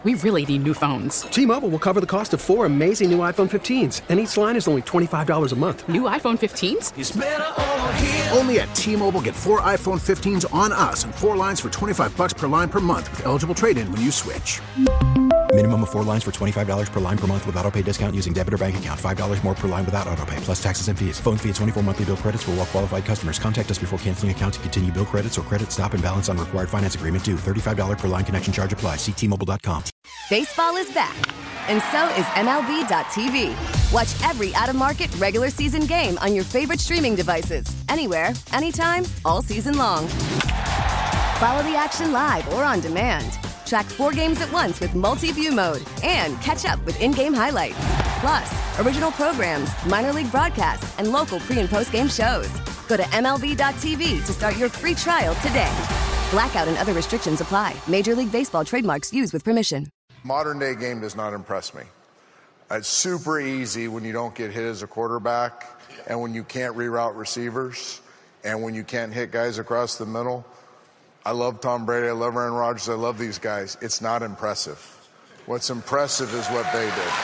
We really need new phones. T-Mobile will cover the cost of 4 amazing new iPhone 15s, and each line is only $25 a month. New iPhone 15s? It's better over here. Only at T-Mobile, get 4 iPhone 15s on us and 4 lines for $25 per line per month with eligible trade-in when you switch. Minimum of 4 lines for $25 per line per month with autopay discount using debit or bank account. $5 more per line without autopay, plus taxes and fees. Phone fee at 24 monthly bill credits for well-qualified customers. Contact us before canceling account to continue bill credits or credit stop and balance on required finance agreement due. $35 per line connection charge applies. See T-Mobile.com. Baseball is back, and so is MLB.tv. Watch every out-of-market regular season game on your favorite streaming devices. Anywhere, anytime, all season long. Follow the action live or on demand. Track 4 games at once with multi-view mode and catch up with in-game highlights. Plus, original programs, minor league broadcasts, and local pre- and post-game shows. Go to MLB.tv to start your free trial today. Blackout and other restrictions apply. Major League Baseball trademarks used with permission. Modern day game does not impress me. It's super easy when you don't get hit as a quarterback and when you can't reroute receivers and when you can't hit guys across the middle. I love Tom Brady. I love Aaron Rodgers. I love these guys. It's not impressive. What's impressive is what they did.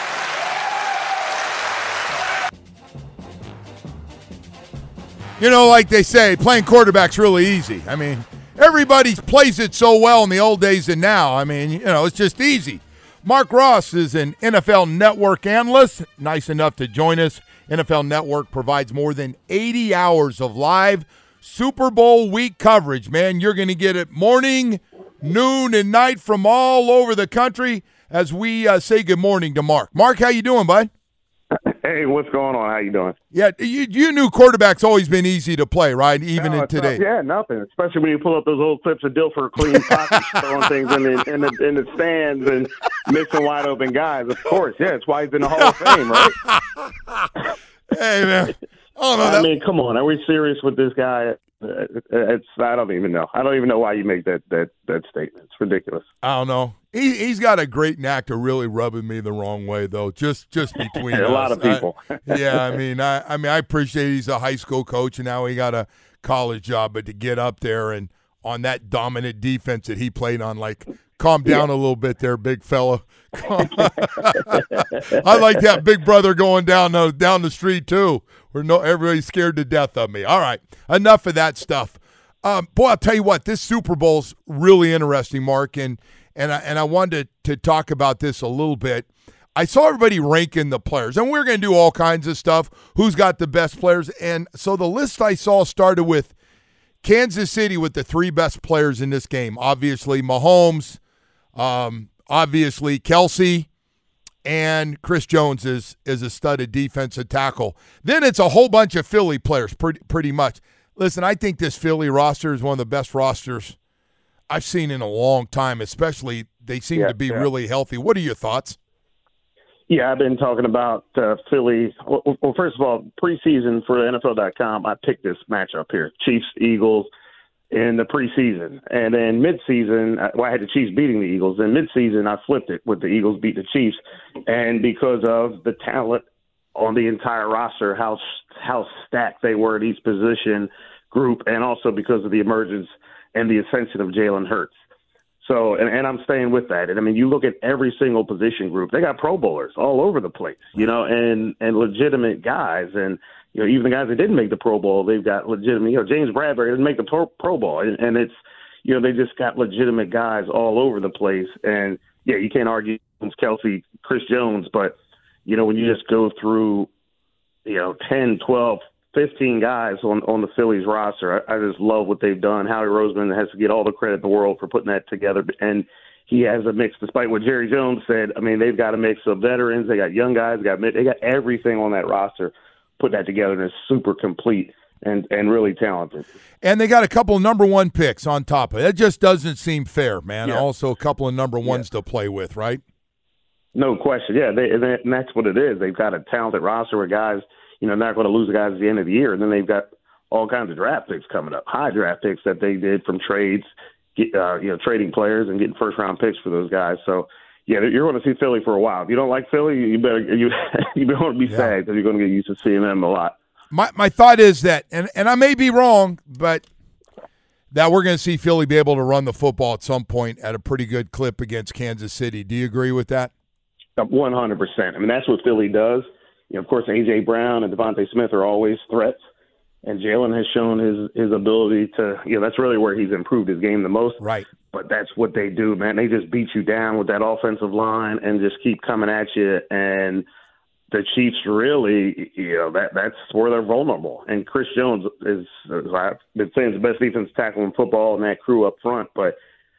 You know, like they say, playing quarterback's really easy. I mean, everybody plays it so well in the old days and now. I mean, you know, it's just easy. Mark Ross is an NFL Network analyst, nice enough to join us. NFL Network provides more than 80 hours of live Super Bowl week coverage. Man, you're going to get it morning, noon, and night from all over the country as we say good morning to Mark. Mark, how you doing, bud? Hey, what's going on? How you doing? Yeah, you knew quarterback's always been easy to play, right? Even in today. Yeah, nothing. Especially when you pull up those old clips of Dilfer clean pockets, throwing things in the stands and missing wide open guys. Of course, yeah, it's why he's in the Hall of Fame, right? Hey, man. I mean, come on. Are we serious with this guy? I don't even know. I don't even know why you make that statement. It's ridiculous. I don't know. He's got a great knack to really rubbing me the wrong way, though. Just between us. A lot of people. I appreciate he's a high school coach and now he got a college job, but to get up there and on that dominant defense that he played on, like, calm down a little bit there, big fella. I like that big brother going down the street too, where everybody's scared to death of me. All right, enough of that stuff. Boy, I'll tell you what, this Super Bowl's really interesting, Mark, and I wanted to talk about this a little bit. I saw everybody ranking the players, and we're going to do all kinds of stuff. Who's got the best players? And so the list I saw started with Kansas City with the 3 best players in this game. Obviously, Mahomes, obviously Kelsey, and Chris Jones is a studded defensive tackle. Then it's a whole bunch of Philly players, pretty much. Listen, I think this Philly roster is one of the best rosters I've seen in a long time, especially they seem to be really healthy. What are your thoughts? Yeah, I've been talking about Philly. Well, first of all, preseason for NFL.com, I picked this matchup here, Chiefs-Eagles in the preseason. And then midseason, I had the Chiefs beating the Eagles. And midseason, I flipped it with the Eagles beat the Chiefs. And because of the talent on the entire roster, how stacked they were at each position group, and also because of the emergence and the ascension of Jalen Hurts. So, and I'm staying with that. And I mean, you look at every single position group, they got Pro Bowlers all over the place, you know, and legitimate guys. And, you know, even the guys that didn't make the Pro Bowl, they've got legitimate, you know, James Bradbury didn't make the Pro Bowl. And it's, you know, they just got legitimate guys all over the place. And, yeah, you can't argue Kelsey, Chris Jones, but, you know, when you just go through, you know, 10, 12, 15 guys on the Phillies roster. I just love what they've done. Howie Roseman has to get all the credit in the world for putting that together. And he has a mix, despite what Jerry Jones said. I mean, they've got a mix of veterans. They got young guys. They got everything on that roster, put that together, and it's super complete and really talented. And they got a couple of number 1 picks on top of it. That just doesn't seem fair, man. Yeah. Also a couple of number 1s to play with, right? No question. Yeah, and that's what it is. They've got a talented roster with guys, you know, not going to lose the guys at the end of the year. And then they've got all kinds of draft picks coming up, high draft picks that they did from trades, trading players and getting first-round picks for those guys. So, yeah, you're going to see Philly for a while. If you don't like Philly, you better be sad because you're going to get used to seeing them a lot. My thought is that, and I may be wrong, but that we're going to see Philly be able to run the football at some point at a pretty good clip against Kansas City. Do you agree with that? 100%. I mean, that's what Philly does. Of course, A.J. Brown and Devontae Smith are always threats, and Jalen has shown his ability to, that's really where he's improved his game the most. Right. But that's what they do, man. They just beat you down with that offensive line and just keep coming at you. And the Chiefs really, that's where they're vulnerable. And Chris Jones is, I've been saying, the best defensive tackle in football and that crew up front. But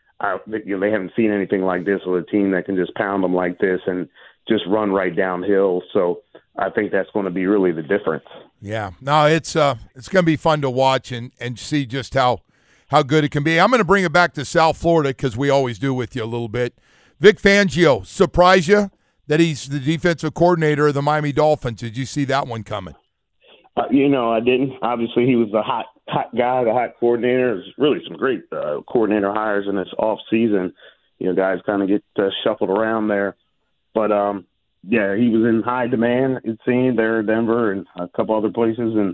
they haven't seen anything like this with a team that can just pound them like this and just run right downhill. So I think that's going to be really the difference. Yeah. No, it's going to be fun to watch and see just how good it can be. I'm going to bring it back to South Florida because we always do with you a little bit. Vic Fangio, surprise you that he's the defensive coordinator of the Miami Dolphins? Did you see that one coming? I didn't. Obviously, he was the hot guy, the hot coordinator. There's really some great coordinator hires in this off season. Guys kind of get shuffled around there. But, he was in high demand, it seemed, there in Denver and a couple other places. And,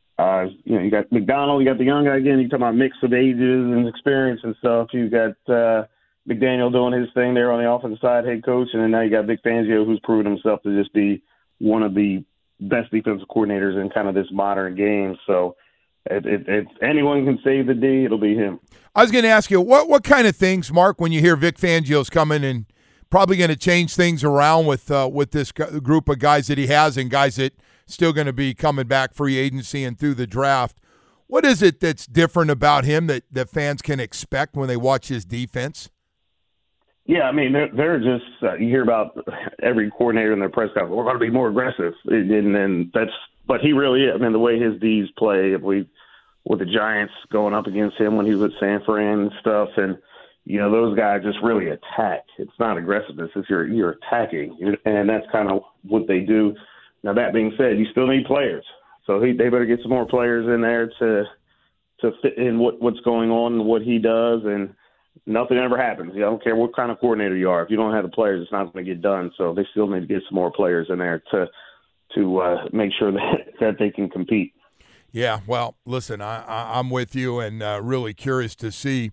you got McDonald, you got the young guy again. You talk about mix of ages and experience and stuff. You got McDaniel doing his thing there on the offensive side, head coach. And then now you got Vic Fangio, who's proven himself to just be one of the best defensive coordinators in kind of this modern game. So if anyone can save the D, it'll be him. I was going to ask you, what kind of things, Mark, when you hear Vic Fangio's coming and probably going to change things around with this group of guys that he has and guys that still going to be coming back free agency and through the draft, what is it that's different about him that fans can expect when they watch his defense? Yeah, I mean, they're just you hear about every coordinator in their press conference, we're going to be more aggressive. And that's – but he really is. I mean, the way his Ds play, with the Giants going up against him when he was at San Fran and stuff, and, those guys just really attack. It's not aggressiveness. It's you're attacking, and that's kind of what they do. Now, that being said, you still need players. So they better get some more players in there to fit in what's going on and what he does, and nothing ever happens. I don't care what kind of coordinator you are. If you don't have the players, it's not going to get done. So they still need to get some more players in there to make sure that they can compete. Yeah, well, listen, I'm with you and really curious to see.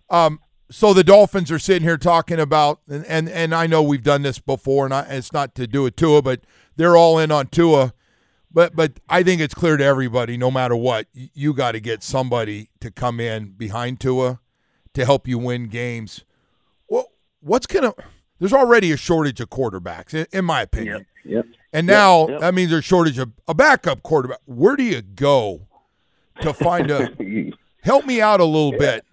So the Dolphins are sitting here talking about, and I know we've done this before, and it's not to do with Tua, but they're all in on Tua. But I think it's clear to everybody, no matter what, you got to get somebody to come in behind Tua to help you win games. Well, there's already a shortage of quarterbacks, in my opinion. Yep. And now that means there's a shortage of a backup quarterback. Where do you go to find help me out a little bit?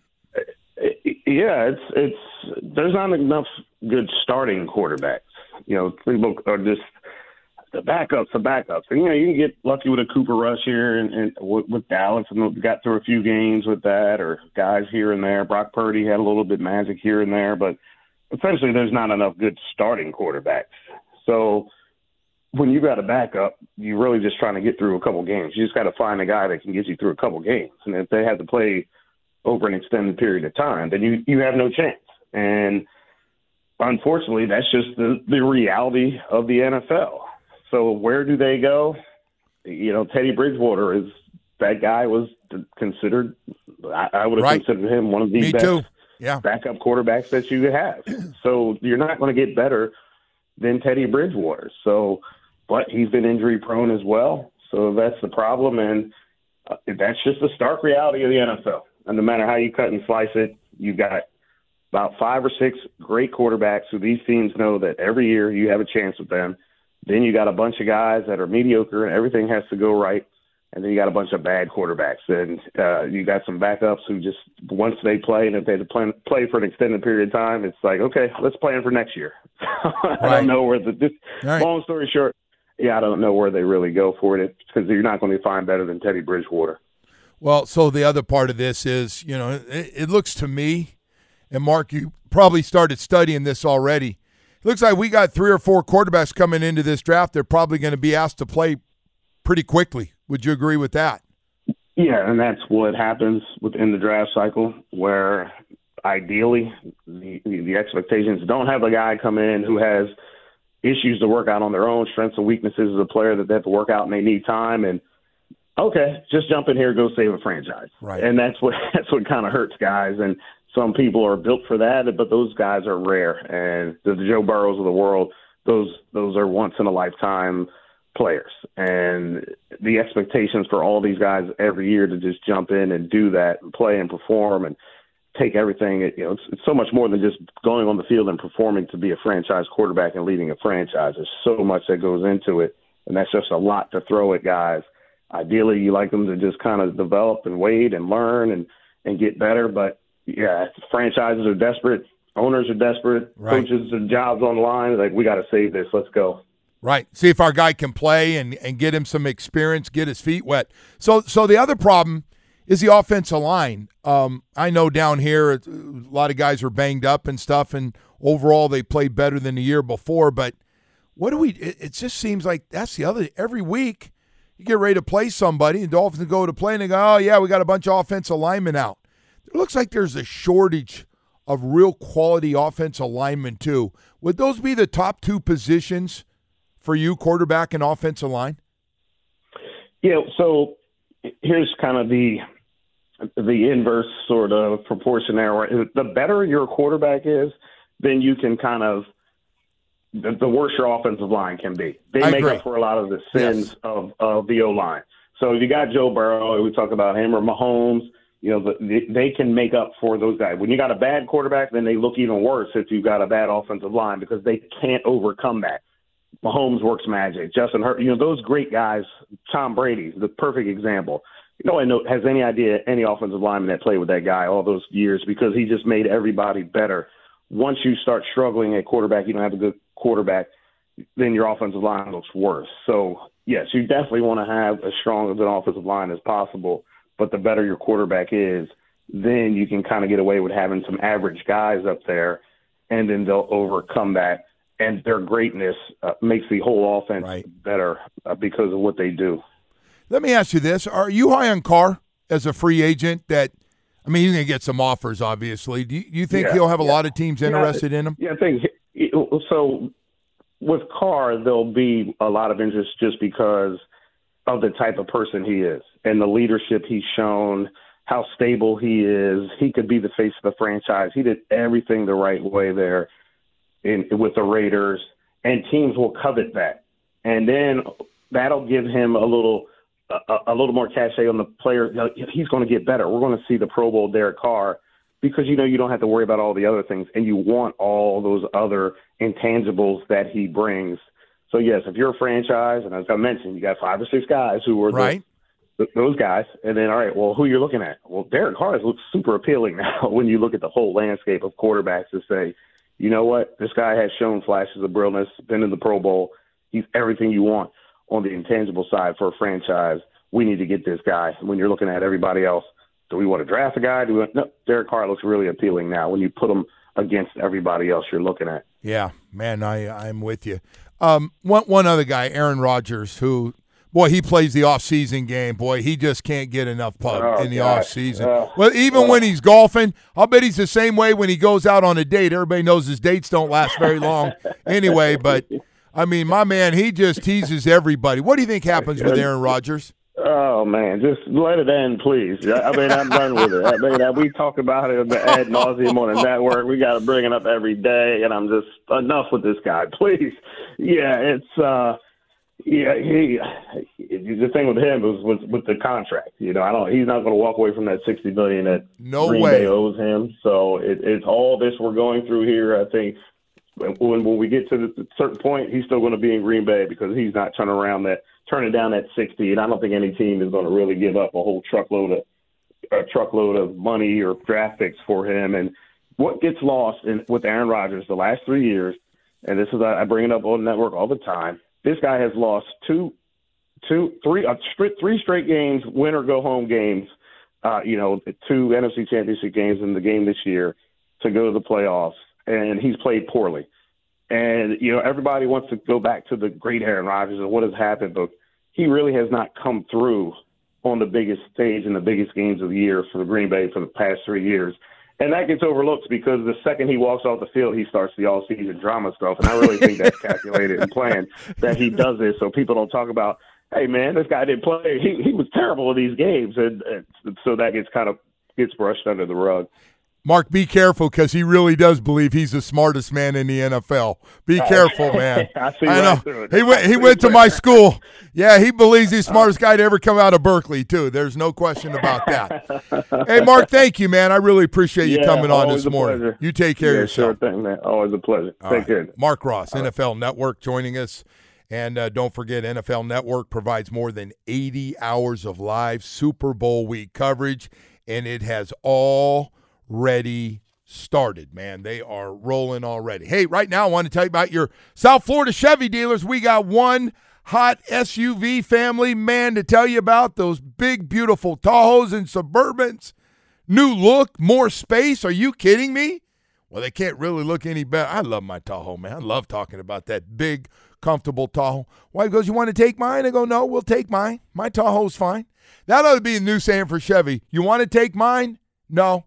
Yeah, it's there's not enough good starting quarterbacks. People are just the backups. And, you can get lucky with a Cooper Rush here and with Dallas, and got through a few games with that, or guys here and there. Brock Purdy had a little bit magic here and there, but essentially there's not enough good starting quarterbacks. So when you got a backup, you're really just trying to get through a couple games. You just got to find a guy that can get you through a couple games. And if they have to play over an extended period of time, then you have no chance. And unfortunately, that's just the reality of the NFL. So where do they go? Teddy Bridgewater that guy was considered, I would have considered him one of the best backup quarterbacks that you have. So you're not going to get better than Teddy Bridgewater. But he's been injury prone as well. So that's the problem. And that's just the stark reality of the NFL. And no matter how you cut and slice it, you've got about 5 or 6 great quarterbacks who these teams know that every year you have a chance with them. Then you got a bunch of guys that are mediocre and everything has to go right. And then you got a bunch of bad quarterbacks. And you got some backups who just, once they play and if they play for an extended period of time, it's like, okay, let's plan for next year. I don't know where long story short, I don't know where they really go for it because you're not going to find better than Teddy Bridgewater. Well, so the other part of this is, it looks to me, and Mark, you probably started studying this already. It looks like we got 3 or 4 quarterbacks coming into this draft. They're probably going to be asked to play pretty quickly. Would you agree with that? Yeah, and that's what happens within the draft cycle, where ideally the expectations don't have a guy come in who has issues to work out on their own, strengths and weaknesses as a player that they have to work out and they need time. And okay, just jump in here, go save a franchise. Right. And that's what kind of hurts guys. And some people are built for that, but those guys are rare. And the Joe Burrows of the world, those are once in a lifetime players. And the expectations for all these guys every year to just jump in and do that and play and perform and take everything, it's so much more than just going on the field and performing to be a franchise quarterback and leading a franchise. There's so much that goes into it, and that's just a lot to throw at guys. Ideally, you like them to just kind of develop and wait and learn and get better. But, yeah, franchises are desperate. Owners are desperate. Right. Coaches, their jobs on the line. Like, we got to save this. Let's go. Right. See if our guy can play and get him some experience, get his feet wet. So the other problem is the offensive line. I know down here a lot of guys are banged up and stuff, and overall they played better than the year before. But it just seems like that's the other – every week you get ready to play somebody, and Dolphins go to play, and they go, oh, yeah, we got a bunch of offensive linemen out. It looks like there's a shortage of real quality offensive linemen too. Would those be the top two positions for you, quarterback and offensive line? Yeah, so here's kind of the inverse sort of proportion there. The better your quarterback is, then you can kind of the worse your offensive line can be. They make up for a lot of the sins of the O-line. So if you got Joe Burrow, we talk about him, or Mahomes, they can make up for those guys. When you got a bad quarterback, then they look even worse if you've got a bad offensive line because they can't overcome that. Mahomes works magic. Justin Herbert, those great guys. Tom Brady, the perfect example. No one has any idea any offensive lineman that played with that guy all those years because he just made everybody better. Once you start struggling at quarterback, you don't have a good quarterback, then your offensive line looks worse. So, yes, you definitely want to have as strong of an offensive line as possible, but the better your quarterback is, then you can kind of get away with having some average guys up there, and then they'll overcome that. And their greatness makes the whole offense better because of what they do. Let me ask you this. Are you high on Carr as a free agent? He's going to get some offers, obviously. Do you think he'll have a lot of teams interested in him? Yeah, I think so. With Carr, there'll be a lot of interest just because of the type of person he is and the leadership he's shown, how stable he is. He could be the face of the franchise. He did everything the right way there with the Raiders, and teams will covet that. And then that'll give him a little more cachet on the player. He's going to get better. We're going to see the Pro Bowl Derek Carr because, you don't have to worry about all the other things, and you want all those other intangibles that he brings. So, yes, if you're a franchise, and as I mentioned, you got 5 or 6 guys who are those guys, and then, all right, well, who you're looking at? Well, Derek Carr looks super appealing now when you look at the whole landscape of quarterbacks to say, you know what, this guy has shown flashes of brilliance, been in the Pro Bowl. He's everything you want on the intangible side for a franchise. We need to get this guy. When you're looking at everybody else, do we want to draft a guy? No, Derek Carr looks really appealing now when you put him against everybody else you're looking at. Yeah, man, I'm with you. One other guy, Aaron Rodgers, who, boy, he plays the off-season game. Boy, he just can't get enough pub in the off-season. Well, even when he's golfing, I'll bet he's the same way when he goes out on a date. Everybody knows his dates don't last very long anyway, but, my man, he just teases everybody. What do you think happens with Aaron Rodgers? Oh, man, just let it end, please. I'm done with it. We talk about it ad nauseum on the network. We got to bring it up every day, and I'm just enough with this guy, please. Yeah, the thing with him was with the contract. He's not going to walk away from that $60 million that Green Bay owes him. So it's all this we're going through here. I think when we get to the certain point, he's still going to be in Green Bay because he's not turning down that 60. And I don't think any team is going to really give up a whole truckload of money or draft picks for him. And what gets lost with Aaron Rodgers the last 3 years, and this is I bring it up on the network all the time. This guy has lost three straight games, win or go home games. 2 NFC Championship games in the game this year to go to the playoffs, and he's played poorly. And everybody wants to go back to the great Aaron Rodgers and what has happened, but he really has not come through on the biggest stage in the biggest games of the year for the Green Bay for the past 3 years. And that gets overlooked because the second he walks off the field, he starts the all-season drama stuff. And I really think that's calculated and planned that he does this so people don't talk about hey, man, this guy didn't play. He was terrible in these games. And so that gets brushed under the rug. Mark, be careful because he really does believe he's the smartest man in the NFL. Be careful, man. I know. He went to my school. Yeah, he believes he's the smartest guy to ever come out of Berkeley, too. There's no question about that. Hey, Mark, thank you, man. I really appreciate you coming on this morning. Pleasure. You take care of yourself. Sure thing, man. Always a pleasure. Take care. Mark Ross, NFL Network, joining us. And don't forget, NFL Network provides more than 80 hours of live Super Bowl week coverage, and it has already started, man. They are rolling already. Hey, right now I want to tell you about your South Florida Chevy dealers. We got one hot SUV family, man, to tell you about. Those big, beautiful Tahoes and Suburbans. New look, more space. Are you kidding me? Well, they can't really look any better. I love my Tahoe, man. I love talking about that big, comfortable Tahoe. Wife goes, you want to take mine? I go, no, we'll take mine. My Tahoe's fine. That ought to be a new saying for Chevy. You want to take mine? No.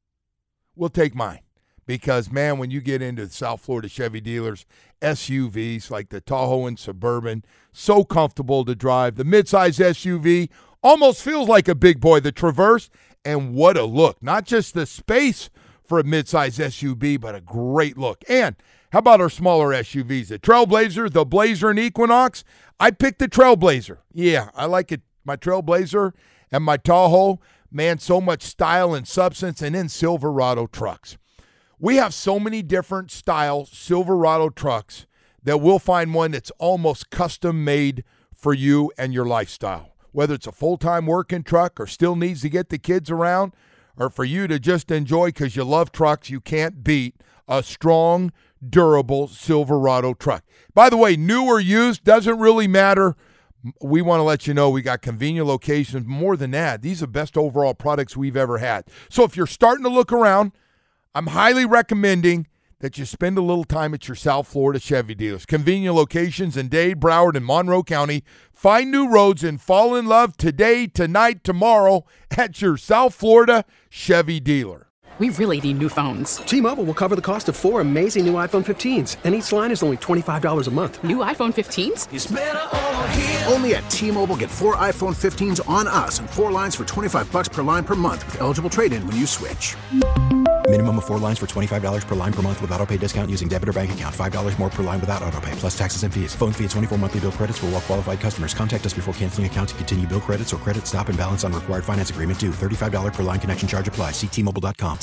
We'll take mine. Because, man, when you get into the South Florida Chevy dealers, SUVs like the Tahoe and Suburban, so comfortable to drive. The midsize SUV almost feels like a big boy. The Traverse, and what a look. Not just the space for a midsize SUV, but a great look. And how about our smaller SUVs? The Trailblazer, the Blazer, and Equinox. I picked the Trailblazer. Yeah, I like it. My Trailblazer and my Tahoe. Man, so much style and substance. And then Silverado trucks. We have so many different style Silverado trucks that we'll find one that's almost custom made for you and your lifestyle. Whether it's a full-time working truck or still needs to get the kids around, or for you to just enjoy because you love trucks, you can't beat a strong, durable Silverado truck. By the way, new or used, doesn't really matter. We want to let you know we got convenient locations. More than that, these are the best overall products we've ever had. So if you're starting to look around, I'm highly recommending that you spend a little time at your South Florida Chevy dealers. Convenient locations in Dade, Broward, and Monroe County. Find new roads and fall in love today, tonight, tomorrow at your South Florida Chevy dealer. We really need new phones. T-Mobile will cover the cost of 4 amazing new iPhone 15s, and each line is only $25 a month. New iPhone 15s? It's better over here. Only at T-Mobile, get 4 iPhone 15s on us and 4 lines for $25 per line per month with eligible trade-in when you switch. Minimum of 4 lines for $25 per line per month with autopay discount using debit or bank account. $5 more per line without autopay, plus taxes and fees. Phone fee at 24 monthly bill credits for well-qualified customers. Contact us before canceling account to continue bill credits or credit stop and balance on required finance agreement due. $35 per line connection charge applies. See T-Mobile.com.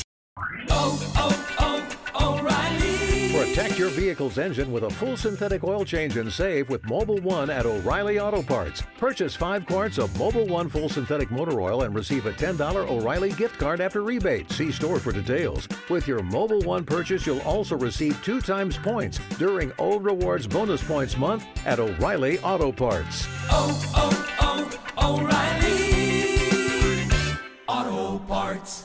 O'Reilly. Protect your vehicle's engine with a full synthetic oil change and save with Mobil 1 at O'Reilly Auto Parts. Purchase 5 quarts of Mobil 1 full synthetic motor oil and receive a $10 O'Reilly gift card after rebate. See store for details. With your Mobil 1 purchase, you'll also receive 2 times points during O Rewards Bonus Points Month at O'Reilly Auto Parts. O'Reilly Auto Parts.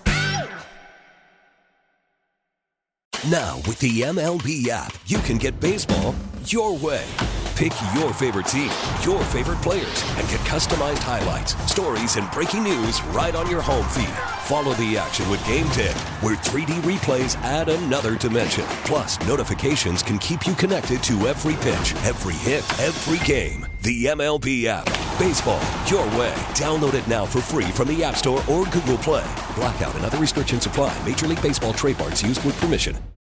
Now, with the MLB app, you can get baseball your way. Pick your favorite team, your favorite players, and get customized highlights, stories, and breaking news right on your home feed. Follow the action with Game 10, where 3D replays add another dimension. Plus, notifications can keep you connected to every pitch, every hit, every game. The MLB app. Baseball your way. Download it now for free from the App Store or Google Play. Blackout and other restrictions apply. Major League Baseball trademarks used with permission.